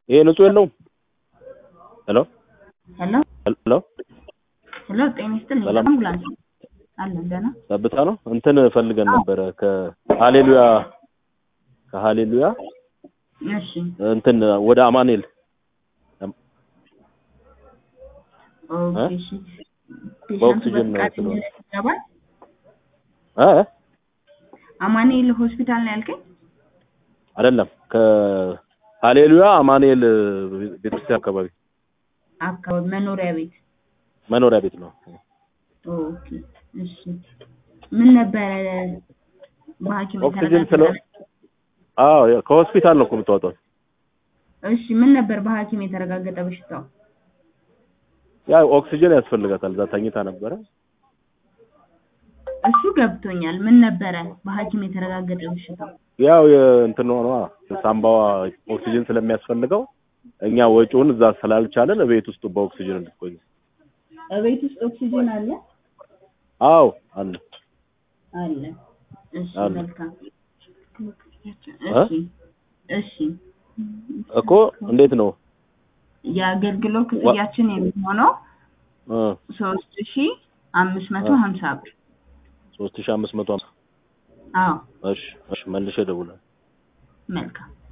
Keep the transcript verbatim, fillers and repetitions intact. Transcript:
ይሄ ንጹህ የለውም ሄሎ ሄሎ ሄሎ ሄሎ ጤና ይስጥልኝ አምቡላንስ አለ እንደና ሰብታ ነው እንትን ፈልገን ነበር ከሃሌሉያ ከሃሌሉያ እሺ እንትን ወደ አማኑኤል ኦኬ እሺ ኦክሲጅን ነው ስለሆነ አ አማኑኤል ሆስፒታል ነው ያልከኝ አይደለም ከሃሌሉያ አማኑኤል ቤተክርስቲያን አካባቢ አካባቢ መኖሪያ ቤት መኖሪያ ቤት ነው ኦኬ እሺ ምን ነበር በሐኪም ኦክሲጅን ስለ አዎ ከሆስፒታል ነው የምትወጣው እሺ ምን ነበር በሐኪም የተረጋገጠ በሽታው ያ ኦክሲጅን ያስፈልጋታል እዛ ተኝታ ነበር እሱ ገብቶኛል ምን ነበር በሐኪም የተረጋገጠ በሽታው ያው እንትን ነው ሳምባዋ ኦክሲጅን ስለሚያስፈልገው እኛ ወጪውን እዛ ስላልቻለን ቤት ውስጥ በኦክሲጅን እንድትቆይ ቤት ውስጥ ኦክሲጅን አለ አዎ አለ አለ እሺ መልካም እሺ እሺ እኮ እንዴት ነው የአገልግሎት ክፍያችን የሚሆነው ሶስት ሺህ አምስት መቶ ሀምሳ ብር ሶስት ሺህ አምስት መቶ ሀምሳ አዎ እሺ እሺ መልሼ እደውላለሁ መልካም